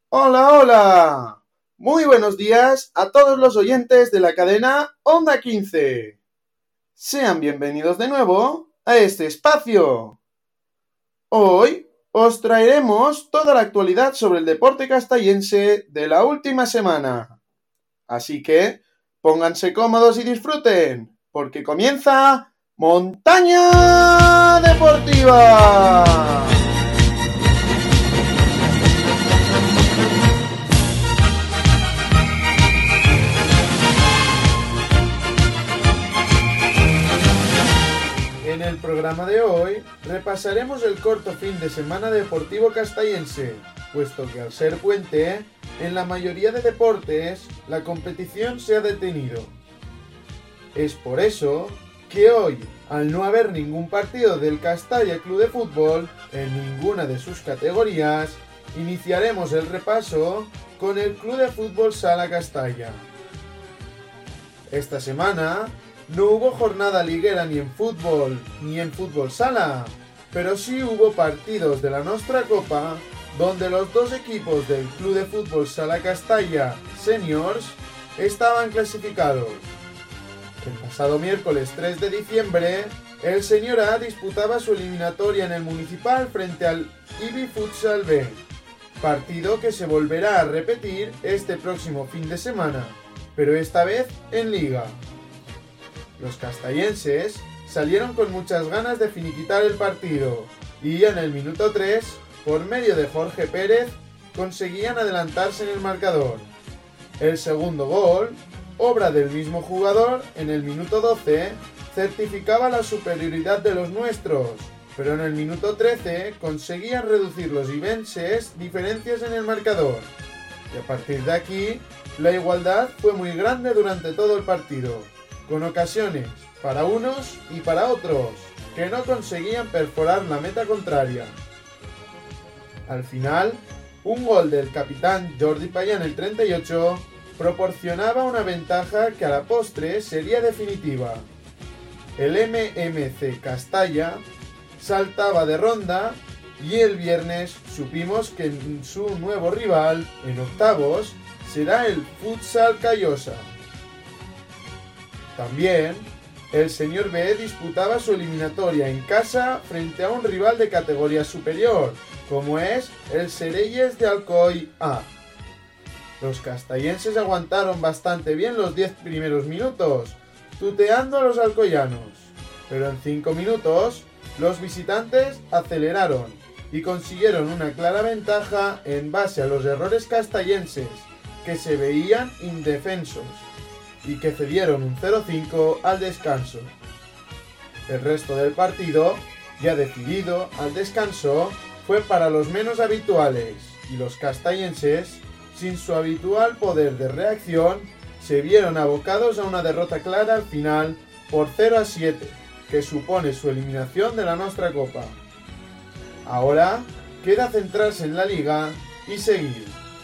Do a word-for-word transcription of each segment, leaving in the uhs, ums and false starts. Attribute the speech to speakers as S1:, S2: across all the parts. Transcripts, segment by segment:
S1: Hola, hola. Muy buenos días a todos los oyentes de la cadena Onda quince. Sean bienvenidos de nuevo a este espacio. Hoy os traeremos toda la actualidad sobre el deporte castellense de la última semana. Así que pónganse cómodos y disfruten, porque comienza Montaña Deportiva. En el programa de hoy repasaremos el corto fin de semana deportivo castellense, puesto que al ser puente, en la mayoría de deportes la competición se ha detenido. Es por eso que hoy, al no haber ningún partido del Castalla Club de Fútbol en ninguna de sus categorías, iniciaremos el repaso con el Club de Fútbol Sala Castalla. Esta semana no hubo jornada liguera ni en fútbol ni en fútbol sala, pero sí hubo partidos de la Nostra Copa donde los dos equipos del Club de Fútbol Sala Castalla Seniors estaban clasificados. El pasado miércoles tres de diciembre, el Senior A disputaba su eliminatoria en el Municipal frente al Ibi Futsal B, partido que se volverá a repetir este próximo fin de semana, pero esta vez en Liga. Los castellenses salieron con muchas ganas de finiquitar el partido y en el minuto tres, por medio de Jorge Pérez, conseguían adelantarse en el marcador. El segundo gol, obra del mismo jugador, en el minuto doce, certificaba la superioridad de los nuestros, pero en el minuto trece conseguían reducir los ibenses diferencias en el marcador. Y a partir de aquí, la igualdad fue muy grande durante todo el partido, con ocasiones para unos y para otros, que no conseguían perforar la meta contraria. Al final, un gol del capitán Jordi Payá en el treinta y ocho proporcionaba una ventaja que a la postre sería definitiva. El M M C Castalla saltaba de ronda y el viernes supimos que su nuevo rival en octavos será el Futsal Callosa. También, el Senior B disputaba su eliminatoria en casa frente a un rival de categoría superior, como es el Sereyes de Alcoy A. Los castellenses aguantaron bastante bien los diez primeros minutos, tuteando a los alcoyanos, pero en cinco minutos los visitantes aceleraron y consiguieron una clara ventaja en base a los errores castellenses, que se veían indefensos, y que cedieron un cero cinco al descanso. El resto del partido, ya decidido al descanso, fue para los menos habituales, y los castellenses, sin su habitual poder de reacción, se vieron abocados a una derrota clara al final por cero a siete, que supone su eliminación de la Nostra Copa. Ahora queda centrarse en la Liga y seguir.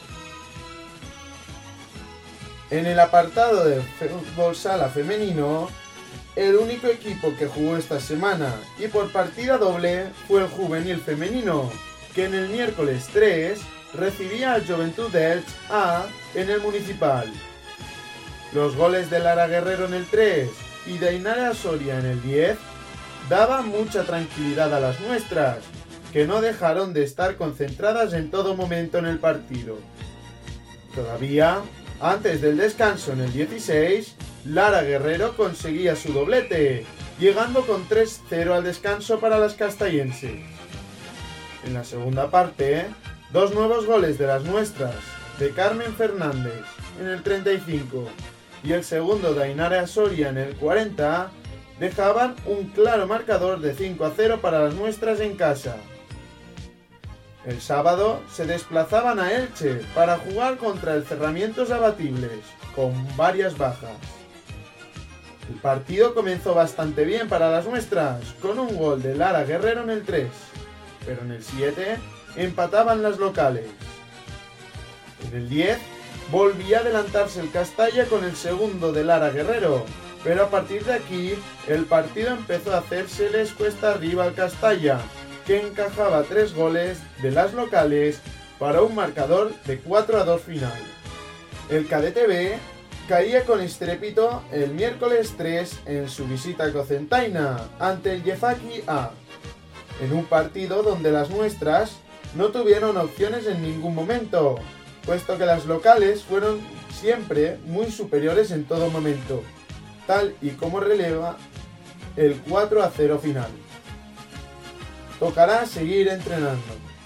S1: En el apartado del fútbol sala femenino, el único equipo que jugó esta semana y por partida doble fue el juvenil femenino, que en el miércoles tres recibía al Joventut Elche A en el Municipal. Los goles de Lara Guerrero en el tres y de Ainara Soria en el diez daban mucha tranquilidad a las nuestras, que no dejaron de estar concentradas en todo momento en el partido. Todavía, antes del descanso en el dieciséis, Lara Guerrero conseguía su doblete, llegando con tres cero al descanso para las castellenses. En la segunda parte, dos nuevos goles de las nuestras, de Carmen Fernández en el treinta y cinco y el segundo de Ainara Soria en el cuarenta, dejaban un claro marcador de cinco a cero para las nuestras en casa. El sábado se desplazaban a Elche para jugar contra el Cerramientos Abatibles, con varias bajas. El partido comenzó bastante bien para las nuestras, con un gol de Lara Guerrero en el tres, pero en el siete empataban las locales. En el diez volvía a adelantarse el Castalla con el segundo de Lara Guerrero, pero a partir de aquí el partido empezó a hacérseles cuesta arriba al Castalla, que encajaba tres goles de las locales para un marcador de cuatro a dos final. El Cadete B caía con estrépito el miércoles tres en su visita a Cocentaina ante el Yefaki A, en un partido donde las nuestras no tuvieron opciones en ningún momento, puesto que las locales fueron siempre muy superiores en todo momento, tal y como releva el cuatro a cero final. Tocará seguir entrenando.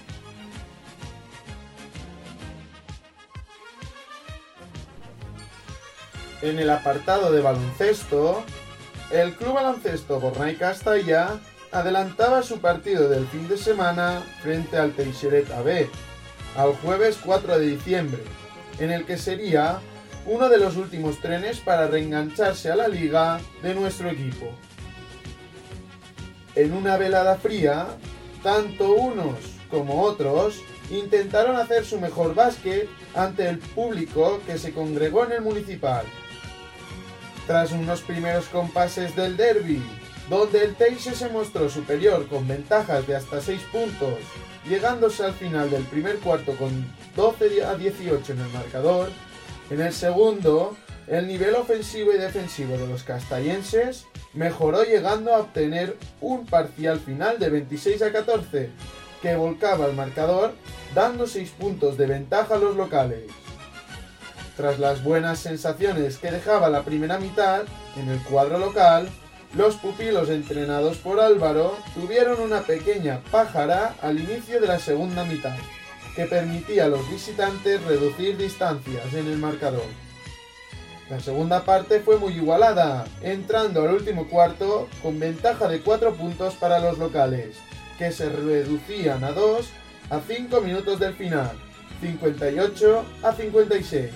S1: En el apartado de baloncesto, el Club Baloncesto Bornay Castalla adelantaba su partido del fin de semana frente al Teixerat B al jueves cuatro de diciembre, en el que sería uno de los últimos trenes para reengancharse a la liga de nuestro equipo. En una velada fría, tanto unos como otros intentaron hacer su mejor básquet ante el público que se congregó en el Municipal. Tras unos primeros compases del derbi, donde el Teixe se mostró superior con ventajas de hasta seis puntos, llegándose al final del primer cuarto con doce a dieciocho en el marcador, en el segundo, el nivel ofensivo y defensivo de los castellenses mejoró, llegando a obtener un parcial final de veintiséis a catorce, que volcaba el marcador, dando seis puntos de ventaja a los locales. Tras las buenas sensaciones que dejaba la primera mitad en el cuadro local, los pupilos entrenados por Álvaro tuvieron una pequeña pájara al inicio de la segunda mitad, que permitía a los visitantes reducir distancias en el marcador. La segunda parte fue muy igualada, entrando al último cuarto con ventaja de cuatro puntos para los locales, que se reducían a dos a cinco minutos del final, cincuenta y ocho a cincuenta y seis.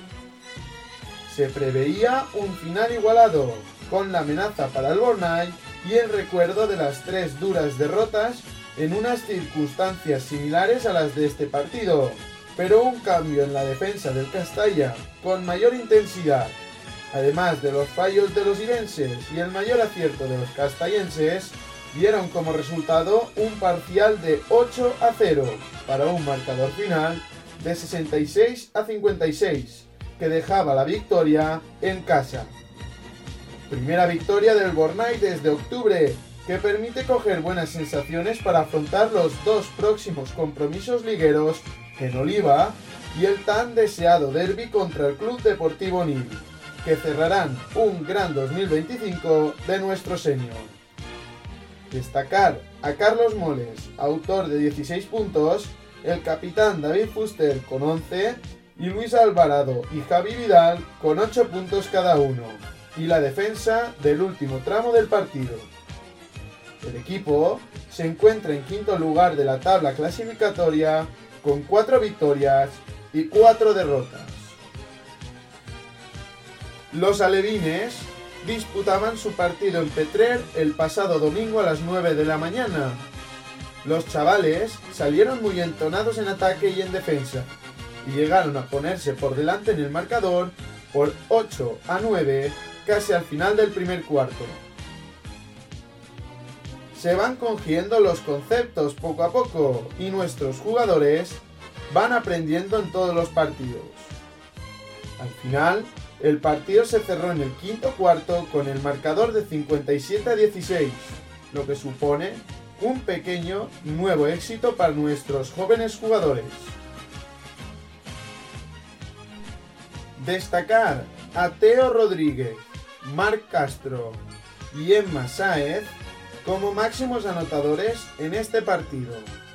S1: Se preveía un final igualado, con la amenaza para el Bornay y el recuerdo de las tres duras derrotas en unas circunstancias similares a las de este partido, pero un cambio en la defensa del Castalla con mayor intensidad, además de los fallos de los irenses y el mayor acierto de los castellenses, dieron como resultado un parcial de ocho a cero para un marcador final de sesenta y seis a cincuenta y seis, que dejaba la victoria en casa. Primera victoria del Bornay desde octubre, que permite coger buenas sensaciones para afrontar los dos próximos compromisos ligueros en Oliva y el tan deseado derbi contra el Club Deportivo Nil, que cerrarán un gran dos mil veinticinco de nuestro senior. Destacar a Carlos Moles, autor de dieciséis puntos, el capitán David Fuster con once y Luis Alvarado y Javi Vidal con ocho puntos cada uno, y la defensa del último tramo del partido. El equipo se encuentra en quinto lugar de la tabla clasificatoria con cuatro victorias y cuatro derrotas. Los alevines disputaban su partido en Petrer el pasado domingo a las nueve de la mañana. Los chavales salieron muy entonados en ataque y en defensa, y llegaron a ponerse por delante en el marcador por ocho a nueve casi al final del primer cuarto. Se van cogiendo los conceptos poco a poco y nuestros jugadores van aprendiendo en todos los partidos. Al final, el partido se cerró en el quinto cuarto con el marcador de cincuenta y siete a dieciséis, lo que supone un pequeño nuevo éxito para nuestros jóvenes jugadores. Destacar a Teo Rodríguez, Marc Castro y Emma Sáez como máximos anotadores en este partido.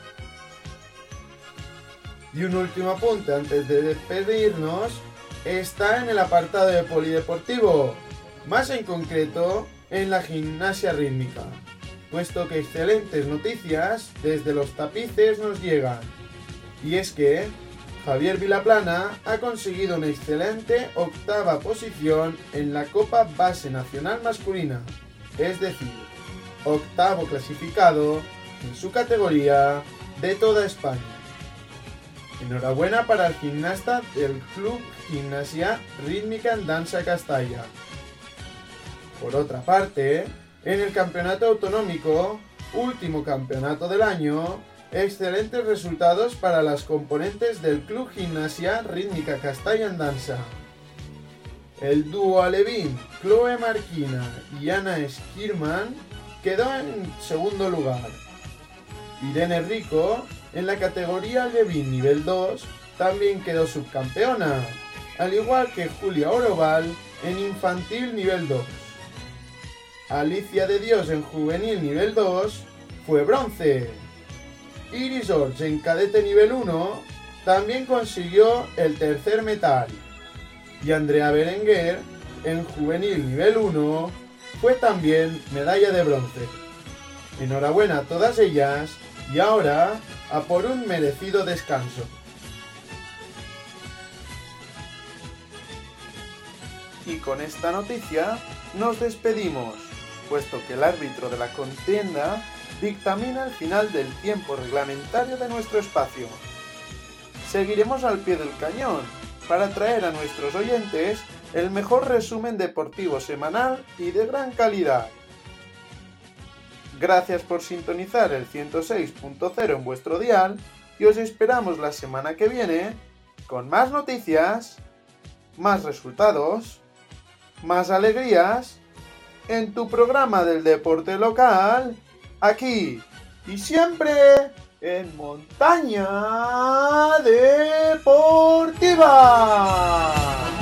S1: Y un último apunte antes de despedirnos está en el apartado de polideportivo, más en concreto en la gimnasia rítmica, puesto que excelentes noticias desde los tapices nos llegan. Y es que Javier Vilaplana ha conseguido una excelente octava posición en la Copa Base Nacional Masculina, es decir, octavo clasificado en su categoría de toda España. Enhorabuena para el gimnasta del Club Gimnasia Rítmica en Dansa Castalla. Por otra parte, en el campeonato autonómico, último campeonato del año, excelentes resultados para las componentes del Club Gimnasia Rítmica Castalla en Dansa. El dúo alevín Chloe Marquina y Ana Skirman quedó en segundo lugar. Irene Rico, en la categoría alevín nivel dos, también quedó subcampeona, al igual que Julia Oroval en infantil nivel dos. Alicia de Dios en juvenil nivel dos fue bronce. Iris Orts en cadete nivel uno también consiguió el tercer metal. Y Andrea Berenguer en juvenil nivel uno fue también medalla de bronce. Enhorabuena a todas ellas y ahora a por un merecido descanso. Y con esta noticia nos despedimos, puesto que el árbitro de la contienda dictamina el final del tiempo reglamentario de nuestro espacio. Seguiremos al pie del cañón para traer a nuestros oyentes el mejor resumen deportivo semanal y de gran calidad. Gracias por sintonizar el ciento seis punto cero en vuestro dial y os esperamos la semana que viene con más noticias, más resultados, más alegrías en tu programa del deporte local, aquí y siempre en Montaña Deportiva.